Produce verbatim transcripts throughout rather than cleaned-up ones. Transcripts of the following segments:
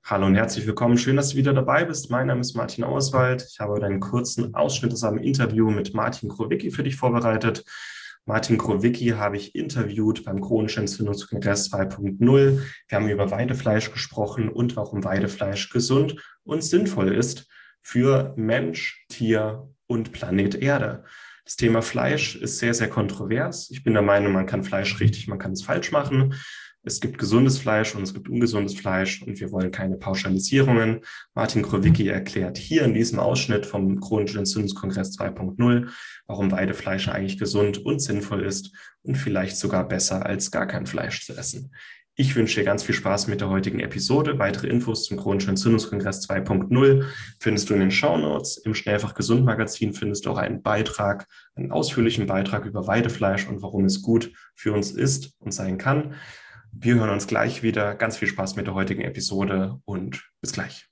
Hallo und herzlich willkommen. Schön, dass du wieder dabei bist. Mein Name ist Martin Auswald. Ich habe heute einen kurzen Ausschnitt aus einem Interview mit Martin Krowicki für dich vorbereitet. Martin Krowicki habe ich interviewt beim Chronischen Entzündungskongress zwei Punkt null. Wir haben über Weidefleisch gesprochen und warum Weidefleisch gesund und sinnvoll ist für Mensch, Tier und Planet Erde. Das Thema Fleisch ist sehr, sehr kontrovers. Ich bin der Meinung, man kann Fleisch richtig, man kann es falsch machen. Es gibt gesundes Fleisch und es gibt ungesundes Fleisch und wir wollen keine Pauschalisierungen. Martin Krowicki erklärt hier in diesem Ausschnitt vom Chronischen Entzündungskongress zwei Punkt null, warum Weidefleisch eigentlich gesund und sinnvoll ist und vielleicht sogar besser als gar kein Fleisch zu essen. Ich wünsche dir ganz viel Spaß mit der heutigen Episode. Weitere Infos zum Chronischen Entzündungskongress zwei Punkt null findest du in den Shownotes. Im Schnellfach Gesund Magazin findest du auch einen Beitrag, einen ausführlichen Beitrag über Weidefleisch und warum es gut für uns ist und sein kann. Wir hören uns gleich wieder. Ganz viel Spaß mit der heutigen Episode und bis gleich.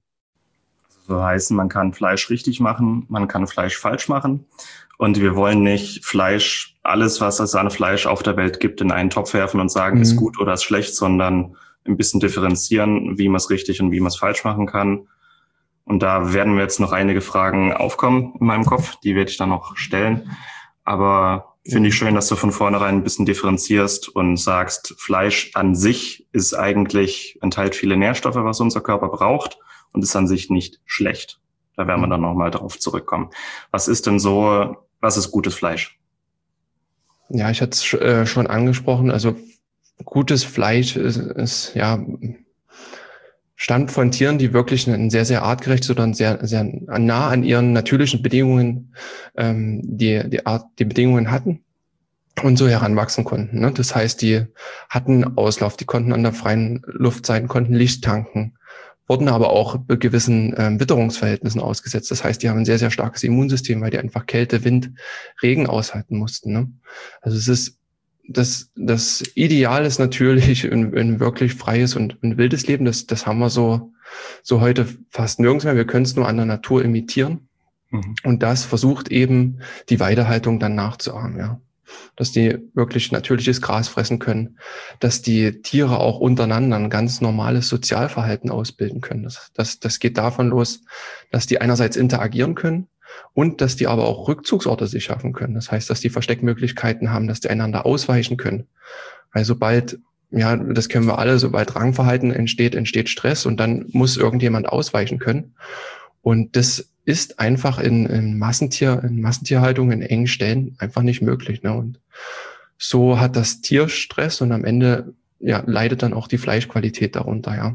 So heißen, man kann Fleisch richtig machen, man kann Fleisch falsch machen. Und wir wollen nicht Fleisch, alles, was es an Fleisch auf der Welt gibt, in einen Topf werfen und sagen, mhm. ist gut oder ist schlecht, sondern ein bisschen differenzieren, wie man es richtig und wie man es falsch machen kann. Und da werden mir jetzt noch einige Fragen aufkommen in meinem Kopf, die werde ich dann noch stellen. Aber finde ich schön, dass du von vornherein ein bisschen differenzierst und sagst, Fleisch an sich ist eigentlich, enthält viele Nährstoffe, was unser Körper braucht und ist an sich nicht schlecht. Da werden wir dann nochmal drauf zurückkommen. Was ist denn so, was ist gutes Fleisch? Ja, ich hatte es äh, schon angesprochen. Also gutes Fleisch ist, ist ja stammt von Tieren, die wirklich ein sehr, sehr artgerecht oder sehr, sehr nah an ihren natürlichen Bedingungen ähm, die, die, Art, die Bedingungen hatten und so heranwachsen konnten. Ne? Das heißt, die hatten Auslauf, die konnten an der freien Luft sein, konnten Licht tanken, wurden aber auch bei gewissen ähm, Witterungsverhältnissen ausgesetzt. Das heißt, die haben ein sehr, sehr starkes Immunsystem, weil die einfach Kälte, Wind, Regen aushalten mussten. Ne? Also es ist Das, das Ideal ist natürlich ein, ein wirklich freies und ein wildes Leben. Das, das haben wir so, so heute fast nirgends mehr. Wir können es nur an der Natur imitieren. Mhm. Und das versucht eben die Weidehaltung dann nachzuahmen, ja. Dass die wirklich natürliches Gras fressen können, dass die Tiere auch untereinander ein ganz normales Sozialverhalten ausbilden können. Das, das, das geht davon los, dass die einerseits interagieren können, und dass die aber auch Rückzugsorte sich schaffen können. Das heißt, dass die Versteckmöglichkeiten haben, dass die einander ausweichen können. Weil sobald, ja, das kennen wir alle, sobald Rangverhalten entsteht, entsteht Stress und dann muss irgendjemand ausweichen können. Und das ist einfach in, in Massentier, in Massentierhaltung, in engen Stellen einfach nicht möglich, ne? Und so hat das Tier Stress und am Ende, ja, leidet dann auch die Fleischqualität darunter, ja.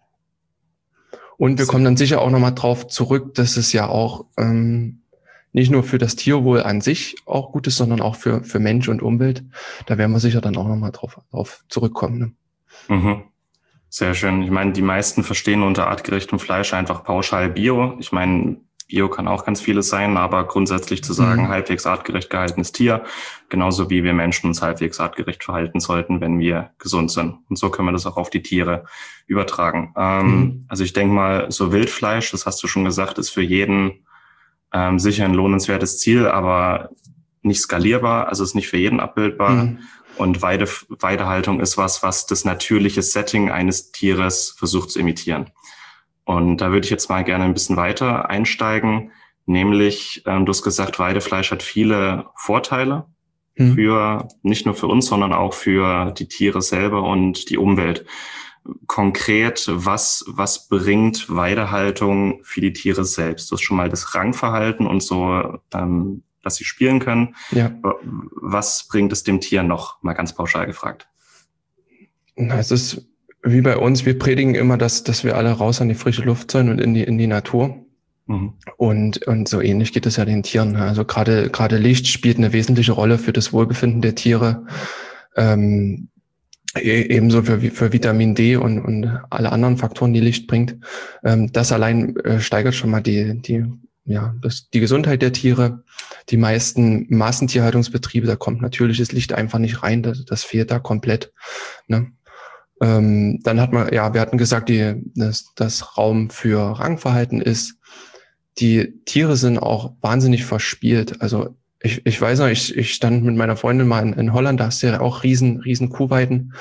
Und wir kommen dann sicher auch nochmal drauf zurück, dass es ja auch ähm, nicht nur für das Tierwohl an sich auch gut ist, sondern auch für für Mensch und Umwelt. Da werden wir sicher dann auch nochmal drauf, drauf zurückkommen. Ne? Mhm. Sehr schön. Ich meine, die meisten verstehen unter artgerechtem Fleisch einfach pauschal Bio. Ich meine, Bio kann auch ganz vieles sein, aber grundsätzlich zu sagen, mhm. halbwegs artgerecht gehaltenes Tier, genauso wie wir Menschen uns halbwegs artgerecht verhalten sollten, wenn wir gesund sind. Und so können wir das auch auf die Tiere übertragen. Ähm, mhm. Also ich denke mal, so Wildfleisch, das hast du schon gesagt, ist für jeden ähm, sicher ein lohnenswertes Ziel, aber nicht skalierbar, also ist nicht für jeden abbildbar. Mhm. Und Weide, Weidehaltung ist was, was das natürliche Setting eines Tieres versucht zu imitieren. Und da würde ich jetzt mal gerne ein bisschen weiter einsteigen, nämlich, ähm, du hast gesagt, Weidefleisch hat viele Vorteile hm. für, nicht nur für uns, sondern auch für die Tiere selber und die Umwelt. Konkret, was, was bringt Weidehaltung für die Tiere selbst? Du hast schon mal das Rangverhalten und so, ähm, dass sie spielen können. Ja. Was bringt es dem Tier noch? Mal ganz pauschal gefragt. Es ist wie bei uns, wir predigen immer, dass, dass wir alle raus an die frische Luft sollen und in die, in die Natur. Mhm. Und, und so ähnlich geht es ja den Tieren. Also gerade, gerade Licht spielt eine wesentliche Rolle für das Wohlbefinden der Tiere. Ähm, ebenso für, für Vitamin D und, und alle anderen Faktoren, die Licht bringt. Ähm, das allein äh, steigert schon mal die, die, ja, das, die Gesundheit der Tiere. Die meisten Massentierhaltungsbetriebe, da kommt natürliches Licht einfach nicht rein. Das, das fehlt da komplett, ne? Ähm, dann hat man, ja, wir hatten gesagt, die, dass das Raum für Rangverhalten ist. Die Tiere sind auch wahnsinnig verspielt. Also ich, ich weiß noch, ich, ich stand mit meiner Freundin mal in, in Holland, da hast du ja auch riesen, riesen Kuhweiden.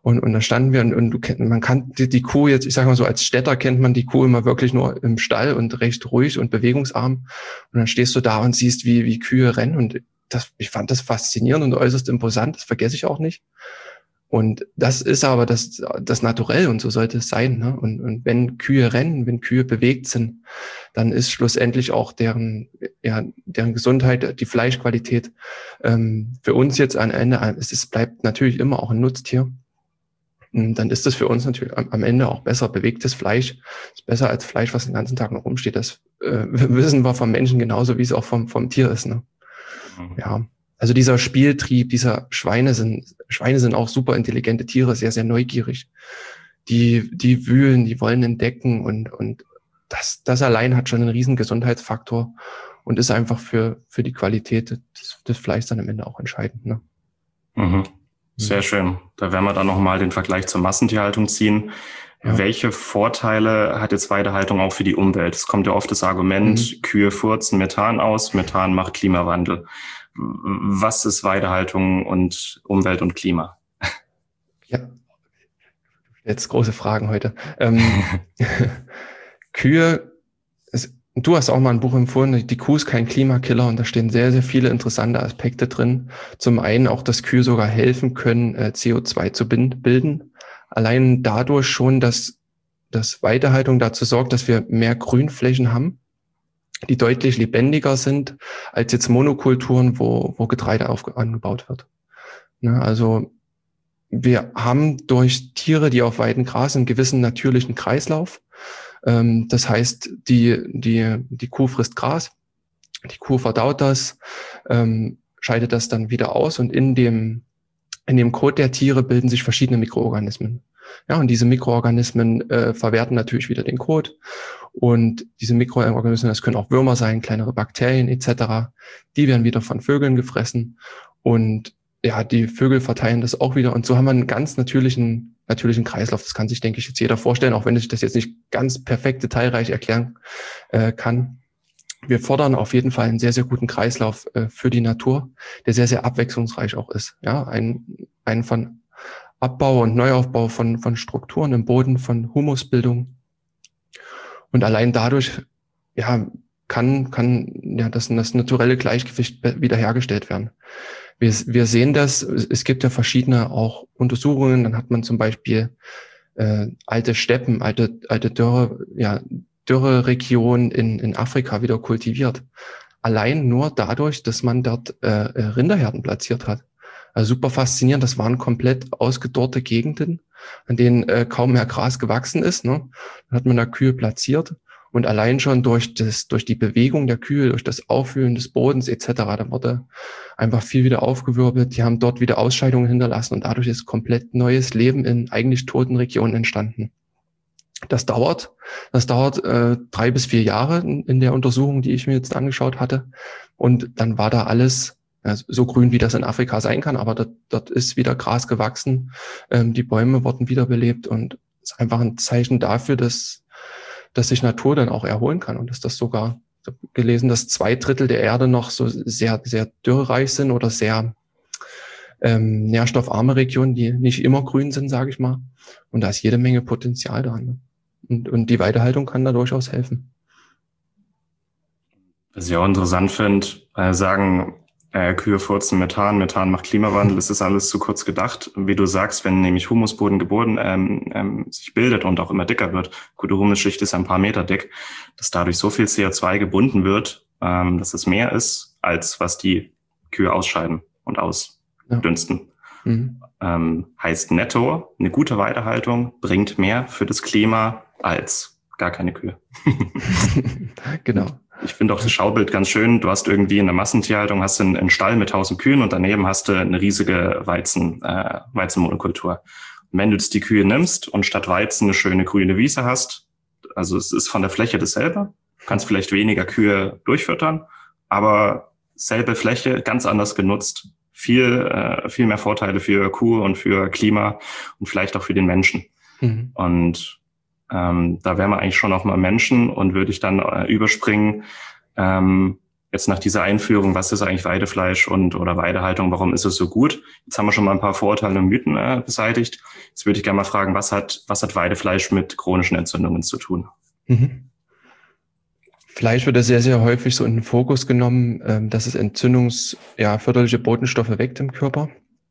Und, und da standen wir und, und du kennt, man kann die, die Kuh jetzt, ich sag mal so, als Städter kennt man die Kuh immer wirklich nur im Stall und recht ruhig und bewegungsarm. Und dann stehst du da und siehst, wie, wie Kühe rennen. Und das, ich fand das faszinierend und äußerst imposant. Das vergesse ich auch nicht. Und das ist aber das, das Naturell und so sollte es sein. Ne? Und, und wenn Kühe rennen, wenn Kühe bewegt sind, dann ist schlussendlich auch deren, ja, deren Gesundheit, die Fleischqualität ähm, für uns jetzt am Ende, es ist, bleibt natürlich immer auch ein Nutztier. Und dann ist das für uns natürlich am, am Ende auch besser. Bewegtes Fleisch ist besser als Fleisch, was den ganzen Tag noch rumsteht. Das äh, wissen wir vom Menschen genauso, wie es auch vom, vom Tier ist. Ne? Mhm. Ja. Also dieser Spieltrieb, dieser Schweine sind, Schweine sind auch super intelligente Tiere, sehr, sehr neugierig. Die, die wühlen, die wollen entdecken und, und das, das allein hat schon einen riesen Gesundheitsfaktor und ist einfach für, für die Qualität des, des Fleischs dann am Ende auch entscheidend. Ne? Mhm. Sehr schön. Da werden wir dann nochmal den Vergleich zur Massentierhaltung ziehen. Ja. Welche Vorteile hat jetzt Weidehaltung auch für die Umwelt? Es kommt ja oft das Argument, mhm. Kühe furzen Methan aus, Methan macht Klimawandel. Was ist Weidehaltung und Umwelt und Klima? Ja, jetzt große Fragen heute. Ähm, Kühe, es, du hast auch mal ein Buch empfohlen, die Kuh ist kein Klimakiller und da stehen sehr, sehr viele interessante Aspekte drin. Zum einen auch, dass Kühe sogar helfen können, äh, C O zwei zu bilden. Allein dadurch schon, dass, dass Weidehaltung dazu sorgt, dass wir mehr Grünflächen haben, die deutlich lebendiger sind als jetzt Monokulturen, wo, wo Getreide auf, angebaut wird. Ne, also wir haben durch Tiere, die auf Weiden grasen, einen gewissen natürlichen Kreislauf. Ähm, das heißt, die, die, die Kuh frisst Gras, die Kuh verdaut das, ähm, scheidet das dann wieder aus und in dem, in dem Kot der Tiere bilden sich verschiedene Mikroorganismen. Ja, und diese Mikroorganismen äh, verwerten natürlich wieder den Kot. Und diese Mikroorganismen, das können auch Würmer sein, kleinere Bakterien et cetera. Die werden wieder von Vögeln gefressen. Und ja, die Vögel verteilen das auch wieder. Und so haben wir einen ganz natürlichen, natürlichen Kreislauf. Das kann sich, denke ich, jetzt jeder vorstellen, auch wenn ich das jetzt nicht ganz perfekt detailreich erklären äh, kann. Wir fordern auf jeden Fall einen sehr, sehr guten Kreislauf äh, für die Natur, der sehr, sehr abwechslungsreich auch ist. Ja, ein, ein von Abbau und Neuaufbau von, von Strukturen im Boden, von Humusbildung. Und allein dadurch, ja, kann, kann, ja, das, das naturelle Gleichgewicht wiederhergestellt werden. Wir, wir sehen das, es gibt ja verschiedene auch Untersuchungen, dann hat man zum Beispiel äh, alte Steppen, alte, alte Dürre, ja, Dürreregionen in, in Afrika wieder kultiviert. Allein nur dadurch, dass man dort äh, Rinderherden platziert hat. Also super faszinierend, das waren komplett ausgedorrte Gegenden, an denen äh, kaum mehr Gras gewachsen ist. Ne? Dann hat man da Kühe platziert und allein schon durch das, durch die Bewegung der Kühe, durch das Aufwühlen des Bodens et cetera, da wurde einfach viel wieder aufgewirbelt. Die haben dort wieder Ausscheidungen hinterlassen und dadurch ist komplett neues Leben in eigentlich toten Regionen entstanden. Das dauert, das dauert äh, drei bis vier Jahre in, in der Untersuchung, die ich mir jetzt angeschaut hatte. Und dann war da alles ja, so grün, wie das in Afrika sein kann, aber dort, dort ist wieder Gras gewachsen. Ähm, die Bäume wurden wiederbelebt und es ist einfach ein Zeichen dafür, dass, dass sich Natur dann auch erholen kann und dass das sogar, ich habe gelesen, dass zwei Drittel der Erde noch so sehr, sehr dürrereich sind oder sehr ähm, nährstoffarme Regionen, die nicht immer grün sind, sage ich mal. Und da ist jede Menge Potenzial da. Ne? Und, und die Weidehaltung kann da durchaus helfen. Was ich auch interessant finde, äh, sagen, äh, Kühe furzen Methan, Methan macht Klimawandel, das ist alles zu kurz gedacht. Wie du sagst, wenn nämlich Humusboden geboren ähm, ähm, sich bildet und auch immer dicker wird, gute Humusschicht ist ein paar Meter dick, dass dadurch so viel C O zwei gebunden wird, ähm, dass es mehr ist, als was die Kühe ausscheiden und ausdünsten. Ja. Mhm. Ähm, heißt netto, eine gute Weidehaltung bringt mehr für das Klima als gar keine Kühe. Genau. Ich finde auch das Schaubild ganz schön. Du hast irgendwie in der Massentierhaltung hast du einen, einen Stall mit tausend Kühen und daneben hast du eine riesige Weizen, äh, Weizenmonokultur. Und wenn du jetzt die Kühe nimmst und statt Weizen eine schöne grüne Wiese hast, also es ist von der Fläche dasselbe, du kannst vielleicht weniger Kühe durchfüttern, aber selbe Fläche, ganz anders genutzt. Viel, äh, viel mehr Vorteile für Kuh und für Klima und vielleicht auch für den Menschen. Mhm. Und ähm, da wären wir eigentlich schon auch mal Menschen und würde ich dann äh, überspringen. Ähm, jetzt nach dieser Einführung, was ist eigentlich Weidefleisch und oder Weidehaltung, warum ist es so gut? Jetzt haben wir schon mal ein paar Vorurteile und Mythen äh, beseitigt. Jetzt würde ich gerne mal fragen, was hat, was hat Weidefleisch mit chronischen Entzündungen zu tun? Mhm. Fleisch wird ja sehr, sehr häufig so in den Fokus genommen, ähm, dass es entzündungs-, ja, förderliche Botenstoffe weckt im Körper.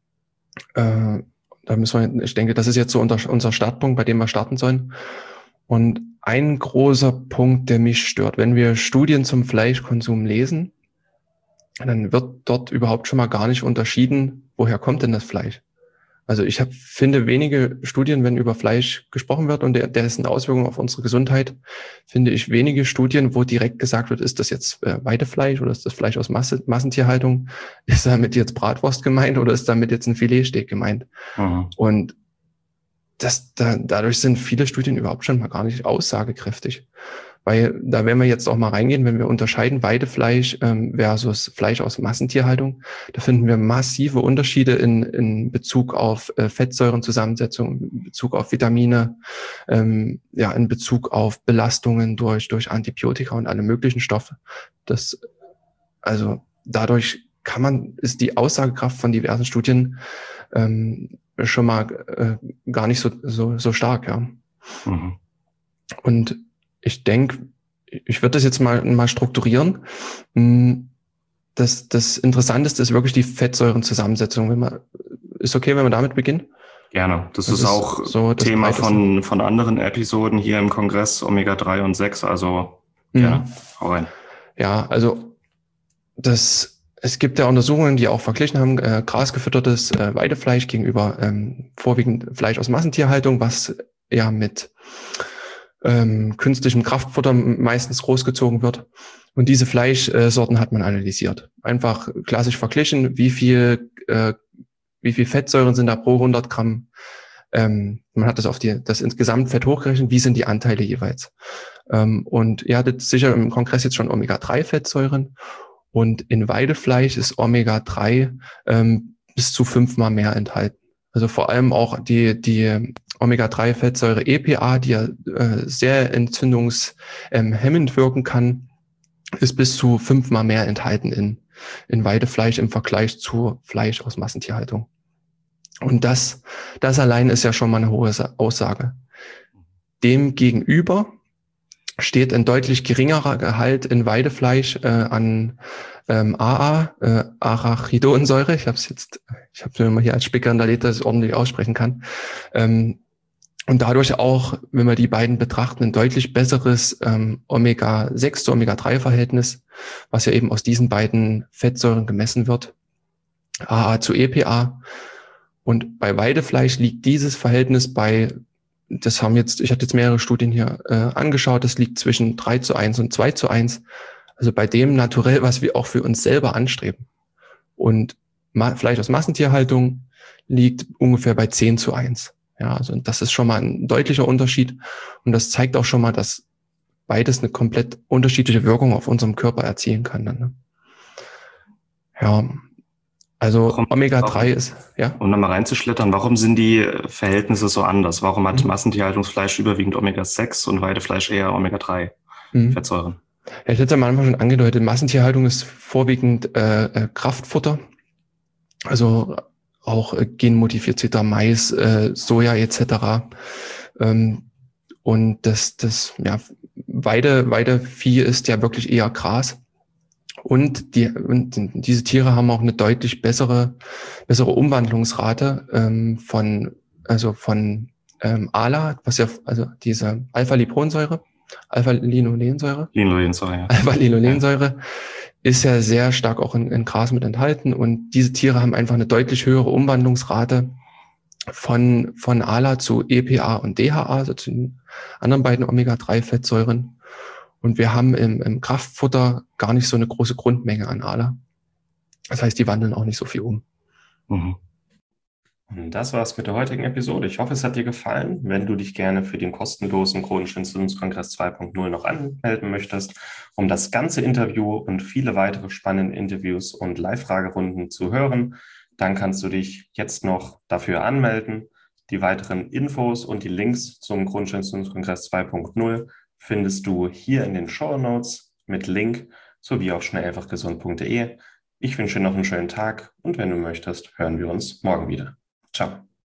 Äh, da müssen wir, ich denke, das ist jetzt so unser, unser Startpunkt, bei dem wir starten sollen. Und ein großer Punkt, der mich stört, wenn wir Studien zum Fleischkonsum lesen, dann wird dort überhaupt schon mal gar nicht unterschieden, woher kommt denn das Fleisch. Also ich hab, finde wenige Studien, wenn über Fleisch gesprochen wird und der, dessen Auswirkungen auf unsere Gesundheit, finde ich wenige Studien, wo direkt gesagt wird, ist das jetzt äh, Weidefleisch oder ist das Fleisch aus Masse, Massentierhaltung? Ist damit jetzt Bratwurst gemeint oder ist damit jetzt ein Filetsteak gemeint? Mhm. Und das, da, dadurch sind viele Studien überhaupt schon mal gar nicht aussagekräftig. Weil da werden wir jetzt auch mal reingehen, wenn wir unterscheiden Weidefleisch ähm, versus Fleisch aus Massentierhaltung, da finden wir massive Unterschiede in, in Bezug auf äh, Fettsäurenzusammensetzung, in Bezug auf Vitamine, ähm, ja, in Bezug auf Belastungen durch, durch Antibiotika und alle möglichen Stoffe. Das, also dadurch kann man, ist die Aussagekraft von diversen Studien ähm, schon mal äh, gar nicht so, so, so stark, ja. Mhm. Und ich denke, ich würde das jetzt mal, mal strukturieren. Das, das Interessanteste ist wirklich die Fettsäurenzusammensetzung. Wenn man, ist okay, wenn wir damit beginnen? Gerne. Das, das ist auch so Thema von, von anderen Episoden hier im Kongress, Omega drei und sechs. Also gerne, mhm. Hau rein. Ja, also das, es gibt ja Untersuchungen, die auch verglichen haben, äh, grasgefüttertes äh, Weidefleisch gegenüber ähm, vorwiegend Fleisch aus Massentierhaltung, was ja mit ähm, künstlichem Kraftfutter meistens großgezogen wird. Und diese Fleischsorten hat man analysiert. Einfach klassisch verglichen, wie viel, äh, wie viel Fettsäuren sind da pro hundert Gramm. Ähm, man hat das auf die, das insgesamt Fett hochgerechnet, wie sind die Anteile jeweils. Ähm, und ihr hattet sicher im Kongress jetzt schon Omega drei Fettsäuren. Und in Weidefleisch ist Omega drei ähm, bis zu fünfmal mehr enthalten. Also vor allem auch die, die Omega drei Fettsäure E P A, die ja äh, sehr entzündungshemmend wirken kann, ist bis zu fünfmal mehr enthalten in, in Weidefleisch im Vergleich zu Fleisch aus Massentierhaltung. Und das, das allein ist ja schon mal eine hohe Aussage. Demgegenüber steht ein deutlich geringerer Gehalt in Weidefleisch äh, an ähm, A A, äh, Arachidonsäure. Ich habe es jetzt, ich habe mir mal hier als Spicker hinterlegt, dass ich es ordentlich aussprechen kann. Ähm, und dadurch auch, wenn wir die beiden betrachten, ein deutlich besseres ähm, Omega sechs zu Omega drei Verhältnis, was ja eben aus diesen beiden Fettsäuren gemessen wird, A A zu E P A. Und bei Weidefleisch liegt dieses Verhältnis bei, das haben jetzt, ich hatte jetzt mehrere Studien hier äh, angeschaut, das liegt zwischen drei zu eins und zwei zu eins. Also bei dem Naturell, was wir auch für uns selber anstreben. Und Ma- Fleisch aus Massentierhaltung liegt ungefähr bei zehn zu eins. Ja, also das ist schon mal ein deutlicher Unterschied. Und das zeigt auch schon mal, dass beides eine komplett unterschiedliche Wirkung auf unserem Körper erzielen kann. Dann, ne? Ja, also warum, Omega drei warum, ist, ja. Um nochmal reinzuschlittern, warum sind die Verhältnisse so anders? Warum hat mhm. Massentierhaltungsfleisch überwiegend Omega sechs und Weidefleisch eher Omega drei mhm. Fettsäuren? Ja, ich hatte am Anfang schon angedeutet, Massentierhaltung ist vorwiegend äh, äh, Kraftfutter, also auch äh, genmodifizierter Mais, äh, Soja et cetera. Ähm, und das, das ja, Weide, Weidevieh ist ja wirklich eher Gras. Und, die, und diese Tiere haben auch eine deutlich bessere, bessere Umwandlungsrate ähm, von, also von ähm, A L A, was ja, also diese Alpha-Liponsäure, Alpha-Linolensäure. Linolensäure, ja. Alpha-Linolensäure ja. ist ja sehr stark auch in, in Gras mit enthalten. Und diese Tiere haben einfach eine deutlich höhere Umwandlungsrate von, von A L A zu E P A und D H A, also zu den anderen beiden Omega drei Fettsäuren. Und wir haben im, im Kraftfutter gar nicht so eine große Grundmenge an A L A. Das heißt, die wandeln auch nicht so viel um. Mhm. Das war's mit der heutigen Episode. Ich hoffe, es hat dir gefallen. Wenn du dich gerne für den kostenlosen Chronischen Entzündungskongress zwei Punkt null noch anmelden möchtest, um das ganze Interview und viele weitere spannende Interviews und Live-Fragerunden zu hören, dann kannst du dich jetzt noch dafür anmelden. Die weiteren Infos und die Links zum Chronischen Entzündungskongress zwei Punkt null findest du hier in den Shownotes mit Link sowie auf schnell einfach gesund punkt de. Ich wünsche dir noch einen schönen Tag und wenn du möchtest, hören wir uns morgen wieder. Ciao.